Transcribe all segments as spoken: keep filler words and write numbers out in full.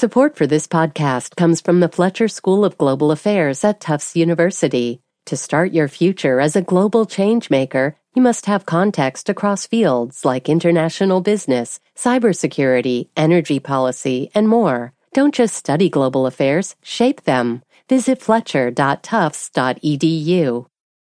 Support for this podcast comes from the Fletcher School of Global Affairs at Tufts University. To start your future as a global changemaker, you must have context across fields like international business, cybersecurity, energy policy, and more. Don't just study global affairs, shape them. Visit fletcher dot tufts dot e d u.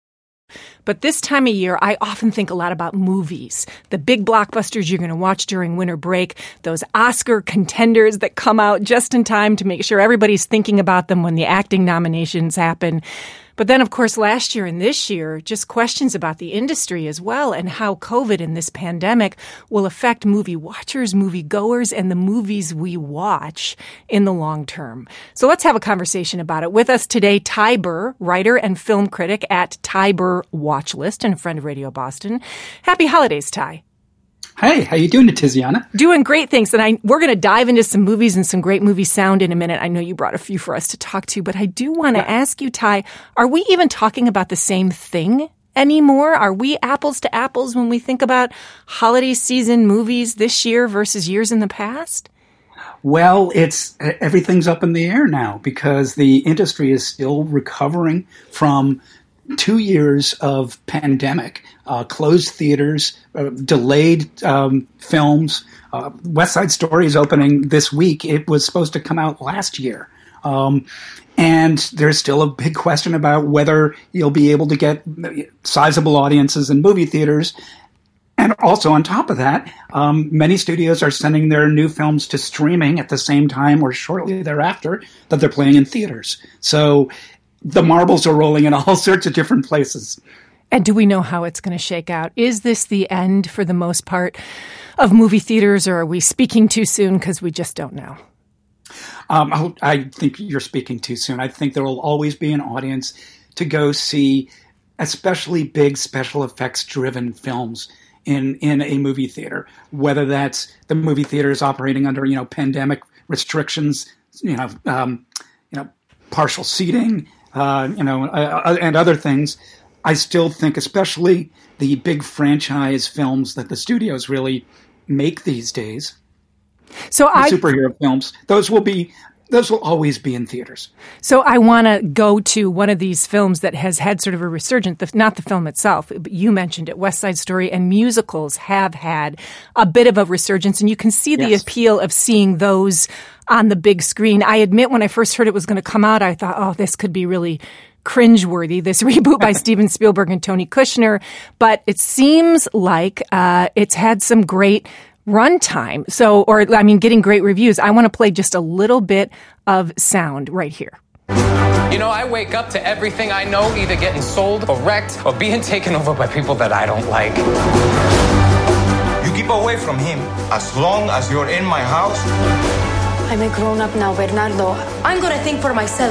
But this time of year, I often think a lot about movies. The big blockbusters you're going to watch during winter break, those Oscar contenders that come out just in time to make sure everybody's thinking about them when the acting nominations happen. But then, of course, last year and this year, just questions about the industry as well and how COVID and this pandemic will affect movie watchers, movie goers, and the movies we watch in the long term. So let's have a conversation about it. With us today, Ty Burr, writer and film critic at Ty Burr Watchlist and a friend of Radio Boston. Happy holidays, Ty. Hey, how you doing, Tiziana? Doing great, thanks. And I, we're going to dive into some movies and some great movie sound in a minute. I know you brought a few for us to talk to, but I do want to yeah. ask you, Ty, are we even talking about the same thing anymore? Are we apples to apples when we think about holiday season movies this year versus years in the past? Well, it's everything's up in the air now because the industry is still recovering from two years of pandemic, uh, closed theaters, uh, delayed um, films. Uh, West Side Story is opening this week. It was supposed to come out last year. Um, and there's still a big question about whether you'll be able to get sizable audiences in movie theaters. And also on top of that, um, many studios are sending their new films to streaming at the same time or shortly thereafter that they're playing in theaters. So the marbles are rolling in all sorts of different places. And do we know how it's going to shake out? Is this the end, for the most part, of movie theaters, or are we speaking too soon because we just don't know? Um, I, I think you're speaking too soon. I think there will always be an audience to go see especially big special effects-driven films in, in a movie theater, whether that's the movie theater is operating under, you know, pandemic restrictions, you know, um, you know, partial seating, Uh, you know, uh, and other things. I still think, especially the big franchise films that the studios really make these days, so the I, superhero films, those will be, those will always be in theaters. So I want to go to one of these films that has had sort of a resurgence, the, not the film itself, but you mentioned it, West Side Story, and musicals have had a bit of a resurgence, and you can see the Yes. appeal of seeing those on the big screen. I admit when I first heard it was going to come out, I thought, oh, this could be really cringeworthy, this reboot by Steven Spielberg and Tony Kushner. But it seems like uh, it's had some great runtime. So, or I mean, getting great reviews. I want to play just a little bit of sound right here. You know, I wake up to everything I know either getting sold or wrecked or being taken over by people that I don't like. You keep away from him as long as you're in my house. I'm a grown-up now, Bernardo. I'm gonna think for myself.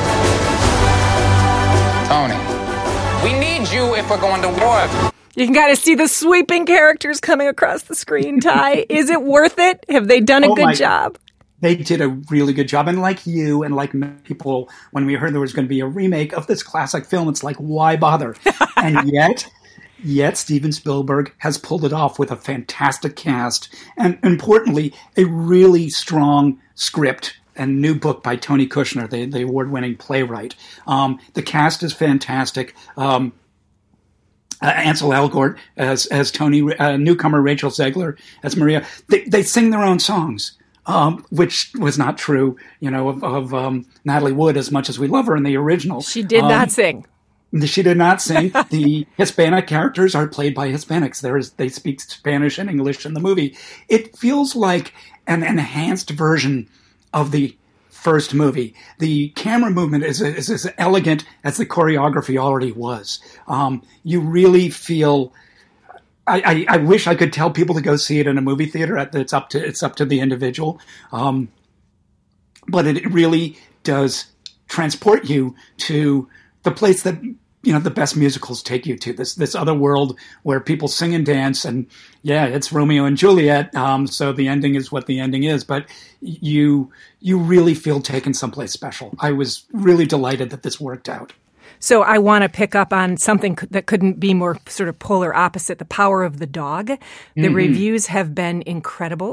Tony, we need you if we're going to war. You can kind of see the sweeping characters coming across the screen, Ty. Is it worth it? Have they done a Oh good my- job? They did a really good job. And like you and like many people, when we heard there was going to be a remake of this classic film, it's like, why bother? And yet... Yet Steven Spielberg has pulled it off with a fantastic cast and, importantly, a really strong script and new book by Tony Kushner, the, the award-winning playwright. Um, the cast is fantastic. Um, uh, Ansel Elgort as as Tony, uh, newcomer Rachel Zegler as Maria. They, they sing their own songs. Um, which was not true, you know, of, of um, Natalie Wood as much as we love her in the original. She did um, not sing. She did not sing. The Hispanic characters are played by Hispanics. There is, they speak Spanish and English in the movie. It feels like an enhanced version of the first movie. The camera movement is, is as elegant as the choreography already was. Um, you really feel... I, I, I wish I could tell people to go see it in a movie theater. It's up to it's up to the individual, um, but it really does transport you to the place that, you know, the best musicals take you to. This this other world where people sing and dance, and yeah, it's Romeo and Juliet. Um, so the ending is what the ending is, but you you really feel taken someplace special. I was really delighted that this worked out. So I want to pick up on something that couldn't be more sort of polar opposite, The Power of the Dog. The mm-hmm. reviews have been incredible.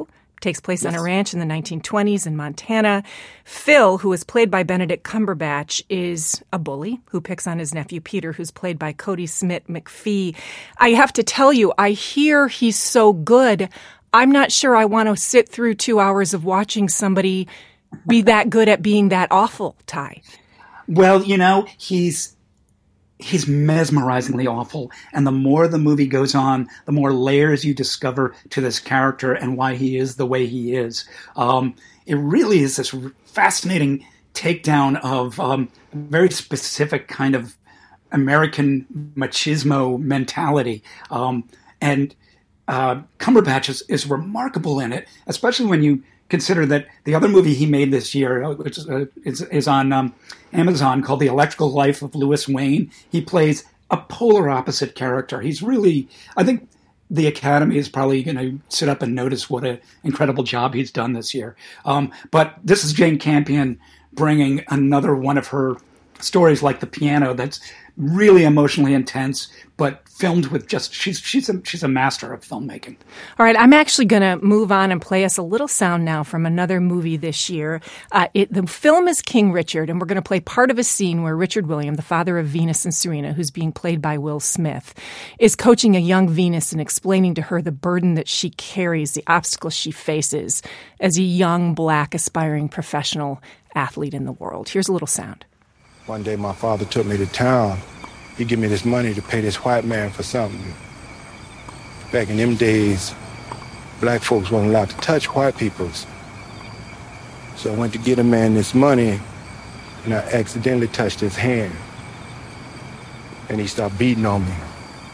Takes place Yes. on a ranch in the nineteen twenties in Montana. Phil, who is played by Benedict Cumberbatch, is a bully who picks on his nephew Peter, who's played by Cody Smith McPhee. I have to tell you, I hear he's so good. I'm not sure I want to sit through two hours of watching somebody be that good at being that awful, Ty. Well, you know, he's he's mesmerizingly awful. And the more the movie goes on, the more layers you discover to this character and why he is the way he is. Um, it really is this fascinating takedown of um, a very specific kind of American machismo mentality. Um, and uh, Cumberbatch is, is remarkable in it, especially when you consider that the other movie he made this year, which is, uh, is, is on um, Amazon, called The Electrical Life of Louis Wayne, he plays a polar opposite character. He's really, I think the Academy is probably going to sit up and notice what an incredible job he's done this year. Um, but this is Jane Campion bringing another one of her stories, like The Piano, that's really emotionally intense, but filmed with just, she's she's a, she's a master of filmmaking. All right, I'm actually going to move on and play us a little sound now from another movie this year. Uh, it, the film is King Richard, and we're going to play part of a scene where Richard William, the father of Venus and Serena, who's being played by Will Smith, is coaching a young Venus and explaining to her the burden that she carries, the obstacles she faces as a young, black, aspiring professional athlete in the world. Here's a little sound. One day my father took me to town. He gave me this money to pay this white man for something. Back in them days, black folks weren't allowed to touch white peoples. So I went to get a man this money, and I accidentally touched his hand. And he started beating on me.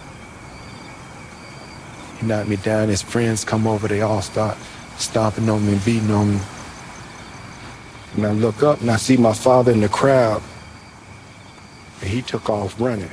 He knocked me down. His friends come over. They all start stomping on me and beating on me. And I look up and I see my father in the crowd. And he took off running.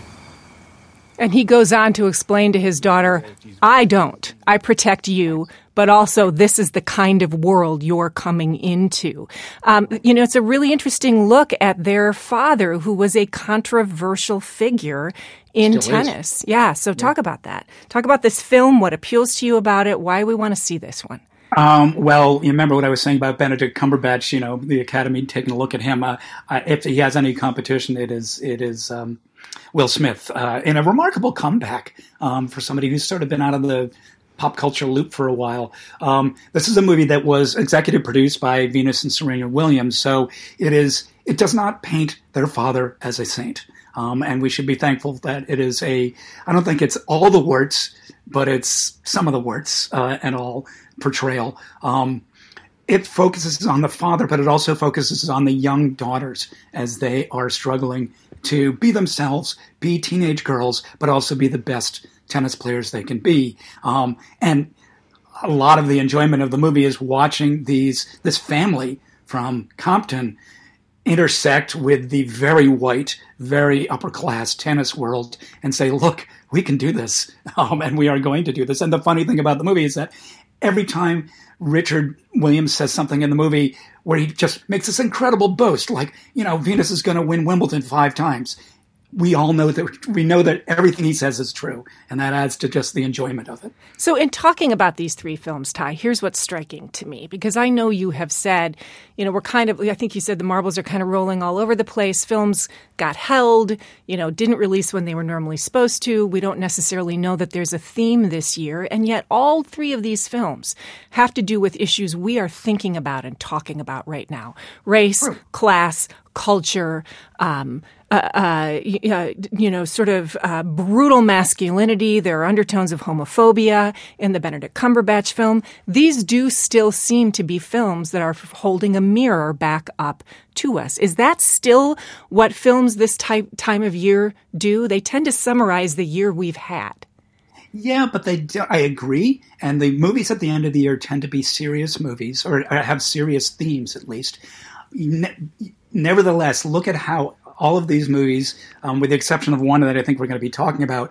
And he goes on to explain to his daughter, I don't. I protect you, but also this is the kind of world you're coming into. Um, you know, it's a really interesting look at their father, who was a controversial figure in Still tennis. Is. Yeah, so talk yeah. about that. Talk about this film, what appeals to you about it, why we want to see this one. Um, well, you remember what I was saying about Benedict Cumberbatch, you know, the Academy taking a look at him. Uh, uh, if he has any competition, it is it is um, Will Smith, uh, in a remarkable comeback um, for somebody who's sort of been out of the pop culture loop for a while. Um, this is a movie that was executive produced by Venus and Serena Williams, so it is it does not paint their father as a saint. Um, and we should be thankful that it is a, I don't think it's all the warts, but it's some of the warts uh, and all portrayal. Um, it focuses on the father, but it also focuses on the young daughters as they are struggling to be themselves, be teenage girls, but also be the best tennis players they can be. Um, and a lot of the enjoyment of the movie is watching these this family from Compton intersect with the very white, very upper-class tennis world and say, look, we can do this, um, and we are going to do this. And the funny thing about the movie is that every time Richard Williams says something in the movie where he just makes this incredible boast, like, you know, Venus is going to win Wimbledon five times, we all know that we know that everything he says is true, and that adds to just the enjoyment of it. So in talking about these three films, Ty, here's what's striking to me, because I know you have said, you know, we're kind of, I think you said the marbles are kind of rolling all over the place. Films got held, you know, didn't release when they were normally supposed to. We don't necessarily know that there's a theme this year, and yet all three of these films have to do with issues we are thinking about and talking about right now. Race, True. class, culture, um, uh, uh, you know, sort of uh, brutal masculinity. There are undertones of homophobia in the Benedict Cumberbatch film. These do still seem to be films that are holding a mirror back up to us. Is that still what films this type, time of year do? They tend to summarize the year we've had. Yeah, but they do, I agree. And the movies at the end of the year tend to be serious movies, or have serious themes at least. Ne- nevertheless, look at how all of these movies, um, with the exception of one that I think we're going to be talking about,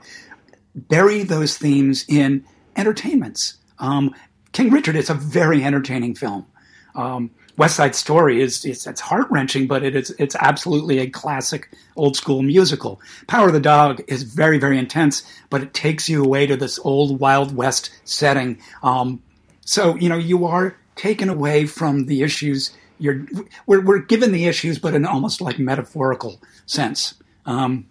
bury those themes in entertainments. Um, King Richard is a very entertaining film. Um, West Side Story is, is it's heart-wrenching, but it is it's absolutely a classic old-school musical. Power of the Dog is very, very intense, but it takes you away to this old Wild West setting. Um, so, you know, you are taken away from the issues. You're we're we're given the issues, but in almost like metaphorical sense. Um,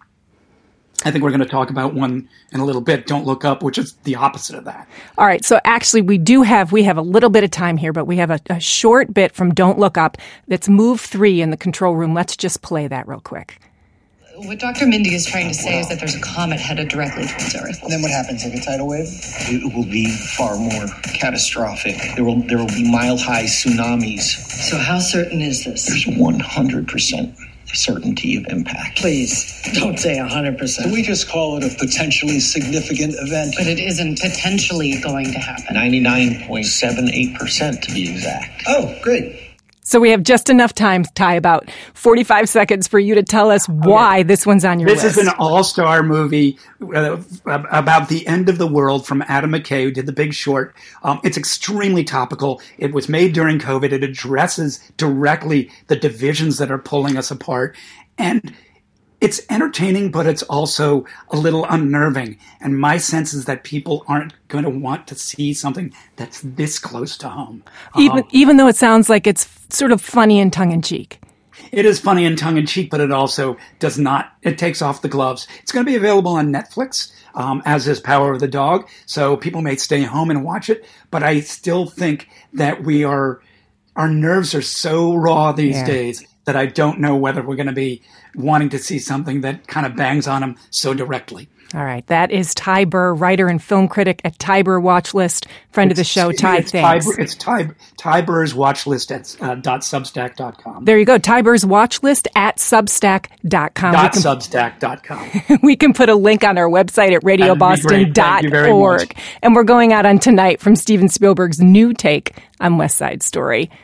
I think we're going to talk about one in a little bit, Don't Look Up, which is the opposite of that. All right. So actually, we do have, we have a little bit of time here, but we have a, a short bit from Don't Look Up that's move three in the control room. Let's just play that real quick. What Doctor Mindy is trying to say is that there's a comet headed directly towards Earth. And then what happens, like a tidal wave? It will be far more catastrophic. There will there will be mile-high tsunamis. So how certain is this? There's one hundred percent certainty of impact. Please, don't say one hundred percent. Can we just call it a potentially significant event? But it isn't potentially going to happen. ninety-nine point seven eight percent to be exact. Oh, great. So we have just enough time, Ty, about forty-five seconds for you to tell us why okay. this one's on your this list. This is an all-star movie uh, about the end of the world from Adam McKay, who did The Big Short. Um, it's extremely topical. It was made during COVID. It addresses directly the divisions that are pulling us apart. And it's entertaining, but it's also a little unnerving. And my sense is that people aren't going to want to see something that's this close to home. Even, um, even though it sounds like it's sort of funny and tongue-in-cheek. It is funny and tongue-in-cheek, but it also does not, it takes off the gloves. It's going to be available on Netflix, um, as is Power of the Dog. So people may stay home and watch it, but I still think that we are, our nerves are so raw these yeah. days that I don't know whether we're going to be wanting to see something that kind of bangs on them so directly. All right. That is Ty Burr, writer and film critic at Ty Burr Watchlist, friend it's, of the show. Ty, it's thanks. Ty, it's Ty, Ty Burr's Watchlist at uh, dot substack dot com. There you go. Ty Burr's Watchlist at substack dot com. Dot substack dot com. We can put a link on our website at radio boston dot org. And we're going out on Tonight from Steven Spielberg's new take on West Side Story.